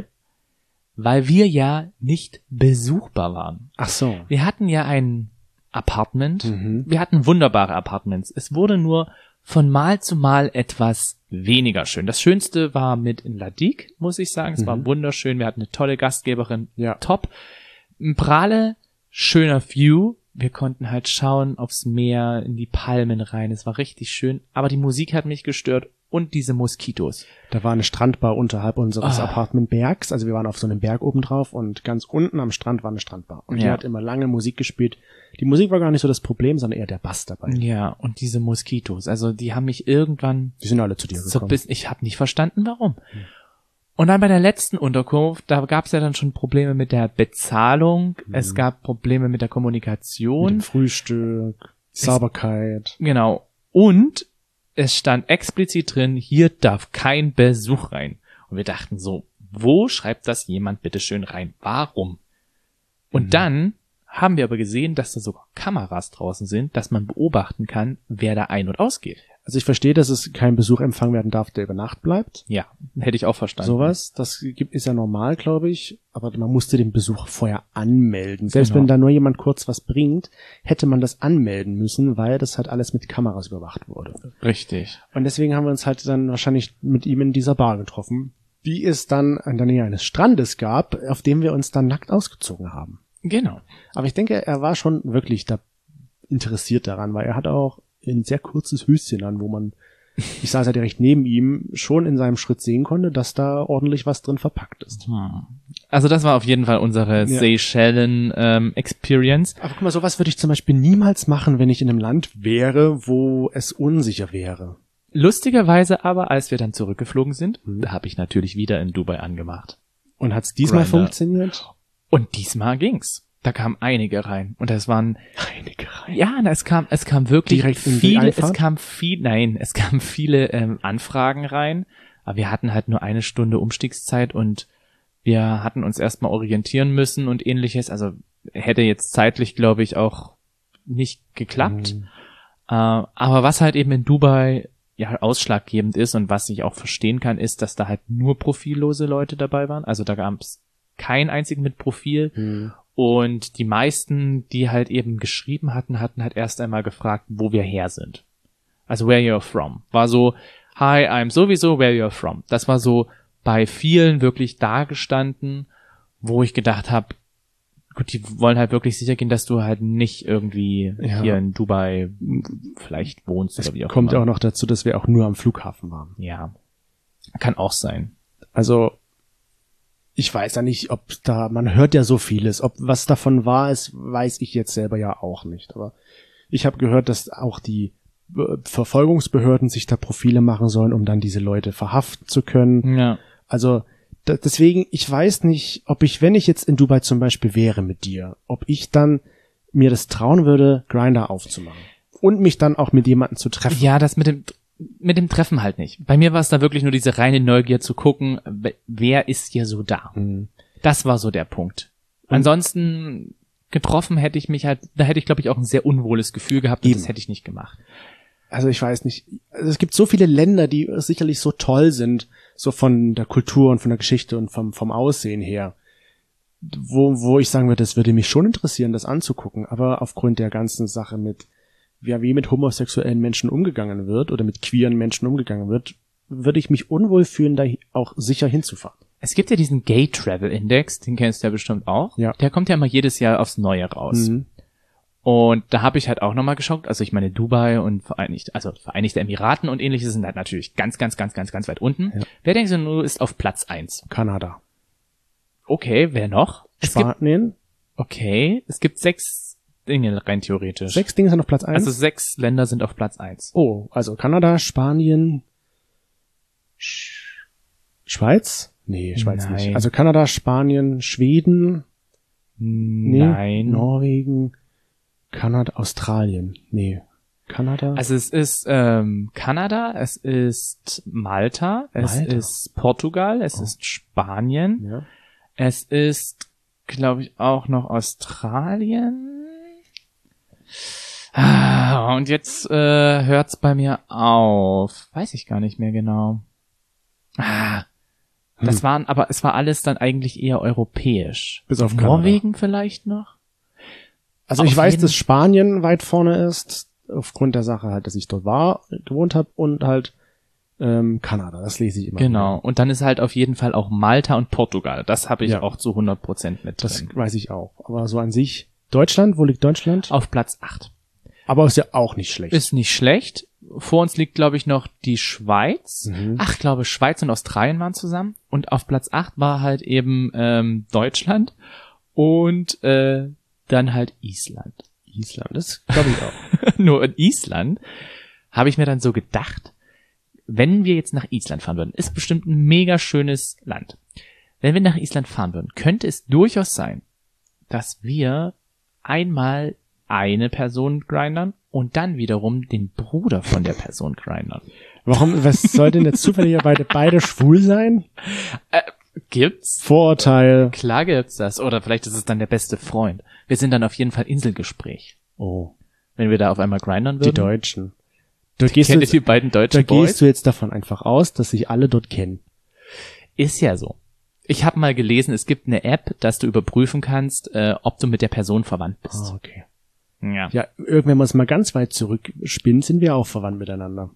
Weil wir ja nicht besuchbar waren. Ach so. Wir hatten ja ein Apartment. Wir hatten wunderbare Apartments. Es wurde nur von Mal zu Mal etwas weniger schön. Das Schönste war mit in La Digue, muss ich sagen. Es war wunderschön. Wir hatten eine tolle Gastgeberin. Ja. Top. Ein Prahle, schöner View. Wir konnten halt schauen aufs Meer, in die Palmen rein. Es war richtig schön. Aber die Musik hat mich gestört und diese Moskitos. Da war eine Strandbar unterhalb unseres Apartmentbergs. Also wir waren auf so einem Berg oben drauf und ganz unten am Strand war eine Strandbar. Und die hat immer lange Musik gespielt. Die Musik war gar nicht so das Problem, sondern eher der Bass dabei. Ja, und diese Moskitos. Also die haben mich irgendwann... Die sind alle zu dir gekommen. Ich habe nicht verstanden, warum. Und dann bei der letzten Unterkunft, da gab es ja dann schon Probleme mit der Bezahlung. Es gab Probleme mit der Kommunikation. Mit dem Frühstück, Sauberkeit. Genau. Und es stand explizit drin, hier darf kein Besuch rein. Und wir dachten so, wo schreibt das jemand bitte schön rein? Warum? Und dann haben wir aber gesehen, dass da sogar Kameras draußen sind, dass man beobachten kann, wer da ein- und ausgeht. Also ich verstehe, dass es kein Besuch empfangen werden darf, der über Nacht bleibt. Ja, hätte ich auch verstanden. Sowas, ist ja normal, glaube ich, aber man musste den Besuch vorher anmelden. Selbst wenn da nur jemand kurz was bringt, hätte man das anmelden müssen, weil das halt alles mit Kameras überwacht wurde. Richtig. Und deswegen haben wir uns halt dann wahrscheinlich mit ihm in dieser Bar getroffen, die es dann in der Nähe eines Strandes gab, auf dem wir uns dann nackt ausgezogen haben. Genau. Aber ich denke, er war schon wirklich da interessiert daran, weil er hat auch ein sehr kurzes Höschen an, wo man, ich saß ja direkt neben ihm, schon in seinem Schritt sehen konnte, dass da ordentlich was drin verpackt ist. Also das war auf jeden Fall unsere Seychellen Experience. Aber guck mal, sowas würde ich zum Beispiel niemals machen, wenn ich in einem Land wäre, wo es unsicher wäre. Lustigerweise aber, als wir dann zurückgeflogen sind, da habe ich natürlich wieder in Dubai angemacht. Und hat's diesmal funktioniert? Und diesmal ging's. Da kamen einige rein. Und das waren... Einige rein? Ja, es kam wirklich direkt viele... Es kamen viele Anfragen rein. Aber wir hatten halt nur 1 Stunde Umstiegszeit und wir hatten uns erstmal orientieren müssen und ähnliches. Also hätte jetzt zeitlich, glaube ich, auch nicht geklappt. Aber was halt eben in Dubai ja ausschlaggebend ist und was ich auch verstehen kann, ist, dass da halt nur profillose Leute dabei waren. Also da gab es keinen einzigen mit Profil. Und die meisten, die halt eben geschrieben hatten halt erst einmal gefragt, wo wir her sind. Also where you're from. War so, hi, I'm sowieso where you're from. Das war so bei vielen wirklich dagestanden, wo ich gedacht habe, gut, die wollen halt wirklich sicher gehen, dass du halt nicht irgendwie hier in Dubai vielleicht wohnst oder wie auch immer. Kommt ja auch noch dazu, dass wir auch nur am Flughafen waren. Ja, kann auch sein. Also ich weiß ja nicht, ob da, man hört ja so vieles, ob was davon wahr ist, weiß ich jetzt selber ja auch nicht. Aber ich habe gehört, dass auch die Verfolgungsbehörden sich da Profile machen sollen, um dann diese Leute verhaften zu können. Ja. Also deswegen, ich weiß nicht, ob ich, wenn ich jetzt in Dubai zum Beispiel wäre mit dir, ob ich dann mir das trauen würde, Grindr aufzumachen und mich dann auch mit jemandem zu treffen. Ja, das mit dem Treffen halt nicht. Bei mir war es da wirklich nur diese reine Neugier zu gucken, wer ist hier so da. Das war so der Punkt. Ansonsten getroffen hätte ich mich halt, da hätte ich glaube ich auch ein sehr unwohles Gefühl gehabt und das hätte ich nicht gemacht. Also ich weiß nicht, also es gibt so viele Länder, die sicherlich so toll sind, so von der Kultur und von der Geschichte und vom Aussehen her, wo ich sagen würde, das würde mich schon interessieren, das anzugucken, aber aufgrund der ganzen Sache mit, wie mit homosexuellen Menschen umgegangen wird oder mit queeren Menschen umgegangen wird, würde ich mich unwohl fühlen, da auch sicher hinzufahren. Es gibt ja diesen Gay Travel Index, den kennst du ja bestimmt auch. Ja. Der kommt ja immer jedes Jahr aufs Neue raus. Und da habe ich halt auch nochmal geschaut, also ich meine Dubai und Vereinigte Emiraten und ähnliches sind halt natürlich ganz, ganz, ganz, ganz, ganz weit unten. Ja. Wer denkst du nur ist auf Platz 1? Kanada. Okay, wer noch? Spanien. Es gibt 6 Dinge rein theoretisch. 6 Dinge sind auf Platz 1? Also 6 Länder sind auf Platz 1. Oh, also Kanada, Spanien, Schweiz? Nee, Schweiz nicht. Also Kanada, Spanien, Schweden? Nein. Norwegen, Kanada, Australien? Nee. Kanada? Also es ist Kanada, es ist Malta, es ist Portugal, es ist Spanien, es ist, glaube ich, auch noch Australien. Und jetzt hört's bei mir auf. Weiß ich gar nicht mehr genau. Es war alles dann eigentlich eher europäisch. Bis auf Kanada. Norwegen vielleicht noch? Also ich weiß, dass Spanien weit vorne ist, aufgrund der Sache halt, dass ich dort gewohnt habe und halt Kanada, das lese ich immer. Genau, und dann ist halt auf jeden Fall auch Malta und Portugal. Das habe ich auch zu 100% mit das drin. Das weiß ich auch. Aber so an sich, Deutschland, wo liegt Deutschland? Auf Platz 8. Aber ist ja auch nicht schlecht. Ist nicht schlecht. Vor uns liegt, glaube ich, noch die Schweiz. Ich glaube, Schweiz und Australien waren zusammen. Und auf Platz 8 war halt eben Deutschland und dann halt Island. Island, das glaube ich auch. Nur in Island habe ich mir dann so gedacht, wenn wir jetzt nach Island fahren würden, ist bestimmt ein mega schönes Land. Wenn wir nach Island fahren würden, könnte es durchaus sein, dass wir einmal eine Person grindern und dann wiederum den Bruder von der Person grindern. Was soll denn jetzt zufällig beide schwul sein? Gibt's? Vorurteil. Klar gibt's das. Oder vielleicht ist es dann der beste Freund. Wir sind dann auf jeden Fall Inselgespräch. Oh. Wenn wir da auf einmal grindern würden. Die Deutschen. Kennt ihr die beiden deutschen Boys? Gehst du jetzt davon einfach aus, dass sich alle dort kennen? Ist ja so. Ich habe mal gelesen, es gibt eine App, dass du überprüfen kannst, ob du mit der Person verwandt bist. Ah, okay. Ja. Ja, wenn man es mal ganz weit zurückspinnt, sind wir auch verwandt miteinander.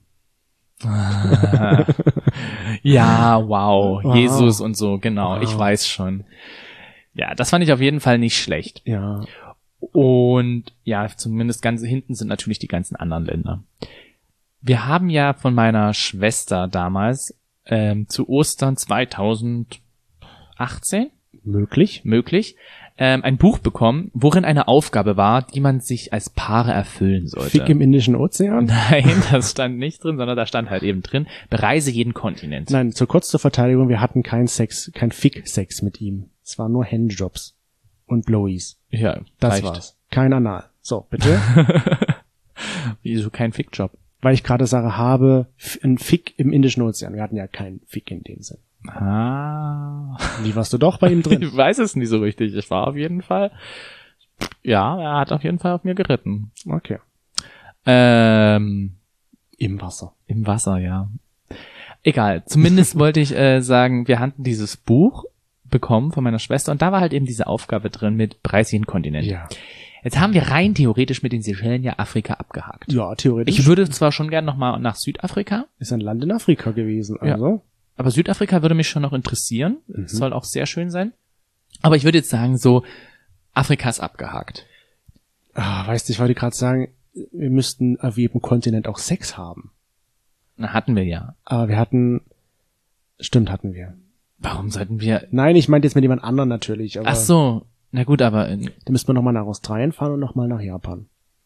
Ja, wow. Jesus und so, genau. Wow. Ich weiß schon. Ja, das fand ich auf jeden Fall nicht schlecht. Ja. Und ja, zumindest ganz hinten sind natürlich die ganzen anderen Länder. Wir haben ja von meiner Schwester damals zu Ostern 2018 möglich ein Buch bekommen, worin eine Aufgabe war, die man sich als Paare erfüllen sollte. Fick im Indischen Ozean? Nein, das stand nicht drin, sondern da stand halt eben drin, bereise jeden Kontinent. Nein, zur Verteidigung, wir hatten kein Fick-Sex mit ihm. Es waren nur Handjobs und Blowies. Ja, das reicht. War's. Kein Anal. So, bitte. Wieso kein Fickjob? Weil ich gerade sage, habe ein Fick im Indischen Ozean. Wir hatten ja keinen Fick in dem Sinn. Wie warst du doch bei ihm drin? Ich weiß es nicht so richtig. Ich war auf jeden Fall, ja, er hat auf jeden Fall auf mir geritten. Okay. Im Wasser. Im Wasser, ja. Egal, zumindest wollte ich sagen, wir hatten dieses Buch bekommen von meiner Schwester und da war halt eben diese Aufgabe drin mit Preis jeden Kontinent. Ja. Jetzt haben wir rein theoretisch mit den Seychellen ja Afrika abgehakt. Ja, theoretisch. Ich würde zwar schon gern nochmal nach Südafrika. Ist ein Land in Afrika gewesen, also. Aber Südafrika würde mich schon noch interessieren. Soll auch sehr schön sein. Aber ich würde jetzt sagen, so, Afrika ist abgehakt. Weißt du, ich wollte gerade sagen, wir müssten auf jedem Kontinent auch Sex haben. Na, hatten wir ja. Aber hatten wir. Warum sollten wir... Nein, ich meinte jetzt mit jemand anderem natürlich. Aber Ach so, na gut, aber... Da müssten wir nochmal nach Australien fahren und nochmal nach Japan.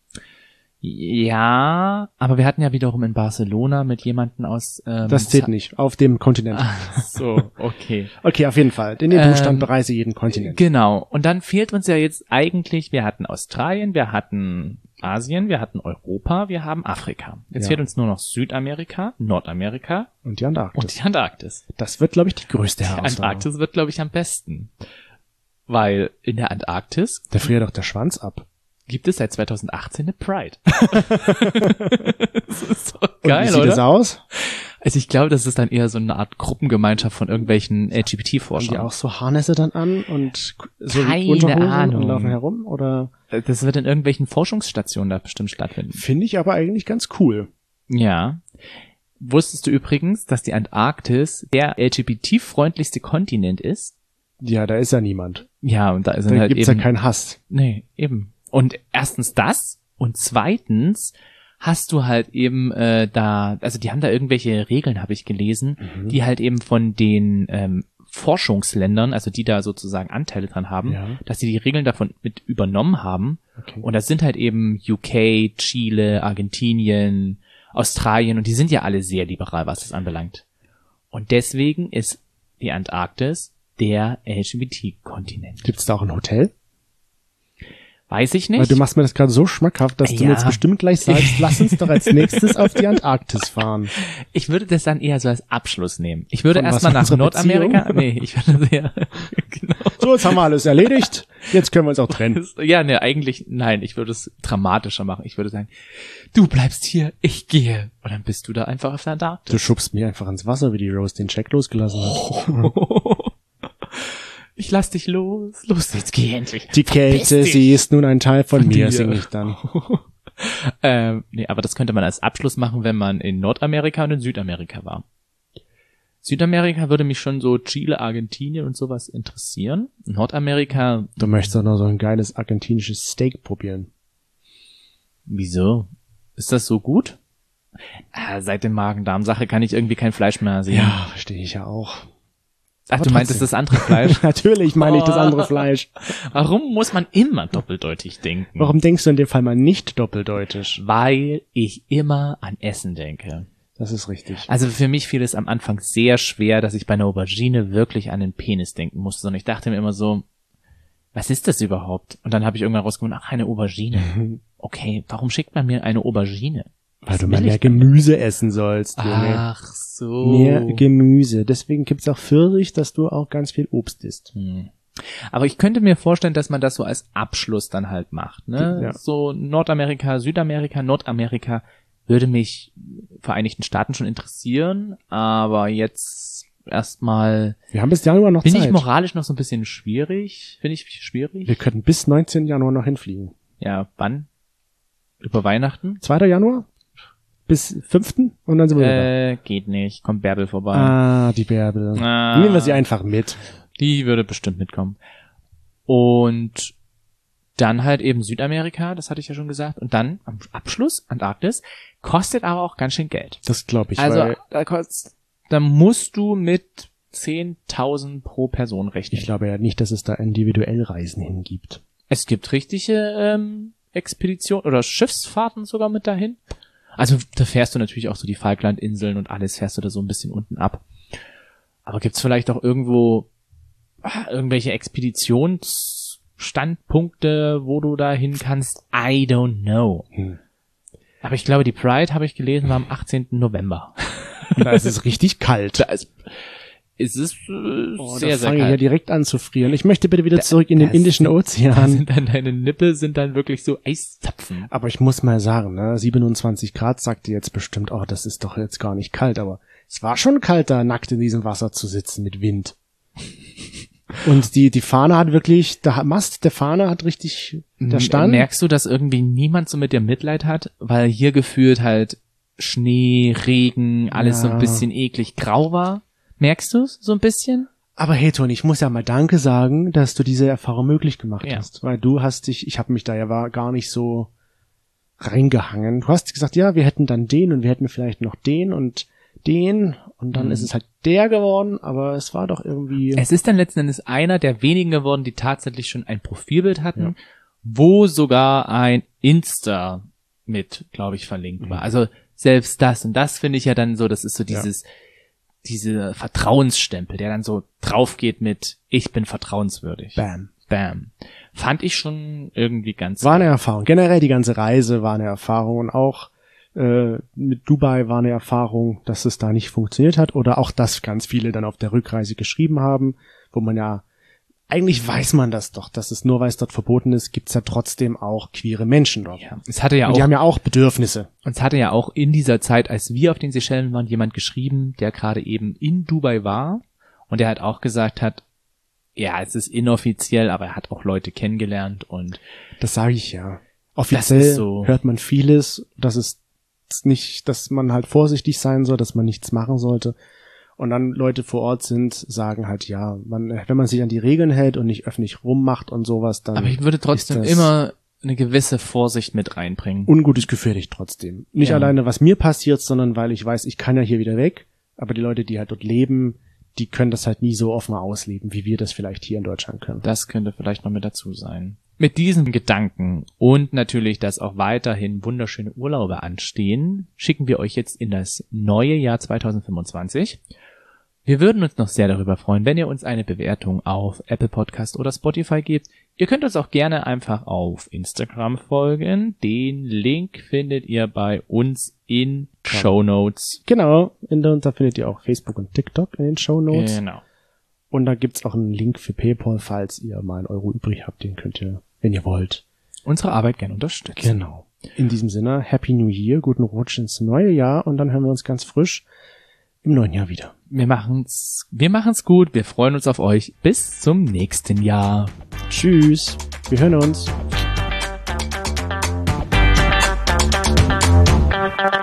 Ja, aber wir hatten ja wiederum in Barcelona mit jemanden aus... das zählt nicht, auf dem Kontinent. Ach so, okay. Okay, auf jeden Fall. In dem Buchstaben bereise jeden Kontinent. Genau. Und dann fehlt uns ja jetzt eigentlich, wir hatten Australien, wir hatten Asien, wir hatten Europa, wir haben Afrika. Jetzt fehlt uns nur noch Südamerika, Nordamerika und die Antarktis. Und die Antarktis. Das wird, glaube ich, die größte Herausforderung. Die Antarktis wird, glaube ich, am besten. Weil in der Antarktis... Da friert doch der Schwanz ab. Gibt es seit 2018 eine Pride. Das ist doch geil, und wie sieht das aus? Also ich glaube, das ist dann eher so eine Art Gruppengemeinschaft von irgendwelchen LGBT-Forschern. Haben die auch so Harnässe dann an und so Keine Unterhosen Ahnung. Und laufen herum? Oder? Das wird in irgendwelchen Forschungsstationen da bestimmt stattfinden. Finde ich aber eigentlich ganz cool. Ja. Wusstest du übrigens, dass die Antarktis der LGBT-freundlichste Kontinent ist? Ja, da ist ja niemand. Ja, und da ist da halt gibt's eben... ja keinen Hass. Nee, eben. Und erstens das und zweitens hast du halt eben also die haben da irgendwelche Regeln, habe ich gelesen, die halt eben von den Forschungsländern, also die da sozusagen Anteile dran haben, dass sie die Regeln davon mit übernommen haben. Okay. Und das sind halt eben UK, Chile, Argentinien, Australien und die sind ja alle sehr liberal, was das anbelangt. Und deswegen ist die Antarktis der LGBT-Kontinent. Gibt's da auch ein Hotel? Weiß ich nicht. Weil du machst mir das gerade so schmackhaft, dass du mir jetzt bestimmt gleich sagst, lass uns doch als nächstes auf die Antarktis fahren. Ich würde das dann eher so als Abschluss nehmen. Ich würde erstmal nach Nordamerika. Nee, ich würde genau. So, jetzt haben wir alles erledigt. Jetzt können wir uns auch trennen. Ja, ne, eigentlich, nein, ich würde es dramatischer machen. Ich würde sagen, du bleibst hier, ich gehe. Und dann bist du da einfach auf der Antarktis. Du schubst mich einfach ins Wasser, wie die Rose den Check losgelassen hat. Ich lass dich los, jetzt geh endlich. Die Kälte, sie ist nun ein Teil von mir, singe ich dann. Nee, aber das könnte man als Abschluss machen, wenn man in Nordamerika und in Südamerika war. Südamerika würde mich schon so Chile, Argentinien und sowas interessieren. Nordamerika... Du möchtest doch noch so ein geiles argentinisches Steak probieren. Wieso? Ist das so gut? Seit dem Magen-Darm-Sache kann ich irgendwie kein Fleisch mehr sehen. Ja, verstehe ich ja auch. Ach, du meintest das andere Fleisch? Natürlich meine ich das andere Fleisch. Warum muss man immer doppeldeutig denken? Warum denkst du in dem Fall mal nicht doppeldeutig? Weil ich immer an Essen denke. Das ist richtig. Also für mich fiel es am Anfang sehr schwer, dass ich bei einer Aubergine wirklich an den Penis denken musste. Und ich dachte mir immer so, was ist das überhaupt? Und dann habe ich irgendwann rausgefunden, ach, eine Aubergine. Okay, warum schickt man mir eine Aubergine? Weil du mal mehr Gemüse essen sollst, Junge. Ach so. Mehr Gemüse. Deswegen gibt's auch Pfirsich, dass du auch ganz viel Obst isst. Aber ich könnte mir vorstellen, dass man das so als Abschluss dann halt macht, ne? Ja. So Nordamerika, Südamerika, Nordamerika würde mich Vereinigten Staaten schon interessieren, aber jetzt erstmal... Wir haben bis Januar noch Zeit. Finde ich moralisch noch so ein bisschen schwierig. Wir könnten bis 19. Januar noch hinfliegen. Ja, wann? Über Weihnachten? 2. Januar? Bis 5. und dann sind wir wieder. Geht nicht. Kommt Bärbel vorbei. Ah, die Bärbel. Nehmen wir sie einfach mit. Die würde bestimmt mitkommen. Und dann halt eben Südamerika, das hatte ich ja schon gesagt. Und dann am Abschluss Antarktis, kostet aber auch ganz schön Geld. Das glaube ich. Also da musst du mit 10.000 pro Person rechnen. Ich glaube ja nicht, dass es da individuell Reisen hingibt. Es gibt richtige Expeditionen oder Schiffsfahrten sogar mit dahin. Also da fährst du natürlich auch so die Falklandinseln und alles fährst du da so ein bisschen unten ab. Aber gibt's vielleicht auch irgendwo irgendwelche Expeditionsstandpunkte, wo du da hin kannst? I don't know. Aber ich glaube, die Pride, habe ich gelesen, war am 18. November. Da ist es richtig kalt. es ist Da sehr fange ich ja kalt. direkt an zu frieren. Ich möchte bitte wieder zurück in den Indischen Ozean. Deine Nippel sind dann wirklich so Eiszapfen. Aber ich muss mal sagen, ne, 27 Grad sagt ihr jetzt bestimmt, oh, das ist doch jetzt gar nicht kalt, aber es war schon kalt, da nackt in diesem Wasser zu sitzen mit Wind. Und die Fahne hat wirklich, der Mast der Fahne hat richtig, der stand. Merkst du, dass irgendwie niemand so mit dir Mitleid hat? Weil hier gefühlt halt Schnee, Regen, alles so ein bisschen eklig grau war. Merkst du es so ein bisschen? Aber hey Toni, ich muss ja mal Danke sagen, dass du diese Erfahrung möglich gemacht hast. Weil du hast dich, ich habe mich da ja gar nicht so reingehangen. Du hast gesagt, ja, wir hätten dann den und wir hätten vielleicht noch den und dann ist es halt der geworden, aber es war doch irgendwie... Es ist dann letzten Endes einer der wenigen geworden, die tatsächlich schon ein Profilbild hatten, wo sogar ein Insta mit, glaube ich, verlinkt war. Also selbst das, und das finde ich ja dann so, das ist so diese Vertrauensstempel, der dann so drauf geht mit, ich bin vertrauenswürdig. Bam. Fand ich schon irgendwie ganz... War eine Erfahrung. Generell die ganze Reise war eine Erfahrung und auch mit Dubai war eine Erfahrung, dass es da nicht funktioniert hat oder auch, dass ganz viele dann auf der Rückreise geschrieben haben, wo man ja, eigentlich weiß man das doch, dass es nur, weil es dort verboten ist, gibt's ja trotzdem auch queere Menschen dort. Ja, es hatte ja und auch, die haben ja auch Bedürfnisse. Und es hatte ja auch in dieser Zeit, als wir auf den Seychellen waren, jemand geschrieben, der gerade eben in Dubai war und der halt auch gesagt hat, ja, es ist inoffiziell, aber er hat auch Leute kennengelernt und das sage ich ja. Offiziell so, hört man vieles, dass es nicht, dass man halt vorsichtig sein soll, dass man nichts machen sollte. Und dann Leute vor Ort sind, sagen halt, ja, wenn man sich an die Regeln hält und nicht öffentlich rummacht und sowas, dann... Aber ich würde trotzdem immer eine gewisse Vorsicht mit reinbringen. Ungutes Gefühl dich trotzdem. Nicht alleine, was mir passiert, sondern weil ich weiß, ich kann ja hier wieder weg, aber die Leute, die halt dort leben, die können das halt nie so offen ausleben, wie wir das vielleicht hier in Deutschland können. Das könnte vielleicht noch mit dazu sein. Mit diesen Gedanken und natürlich, dass auch weiterhin wunderschöne Urlaube anstehen, schicken wir euch jetzt in das neue Jahr 2025. Wir würden uns noch sehr darüber freuen, wenn ihr uns eine Bewertung auf Apple Podcast oder Spotify gebt. Ihr könnt uns auch gerne einfach auf Instagram folgen. Den Link findet ihr bei uns in Shownotes. Genau, da findet ihr auch Facebook und TikTok in den Shownotes. Genau. Und da gibt's auch einen Link für PayPal, falls ihr mal einen Euro übrig habt. Den könnt ihr, wenn ihr wollt, unsere Arbeit gerne unterstützen. Genau. In diesem Sinne, Happy New Year, guten Rutsch ins neue Jahr und dann hören wir uns ganz frisch im neuen Jahr wieder. Wir machen's gut, wir freuen uns auf euch. Bis zum nächsten Jahr. Tschüss, wir hören uns.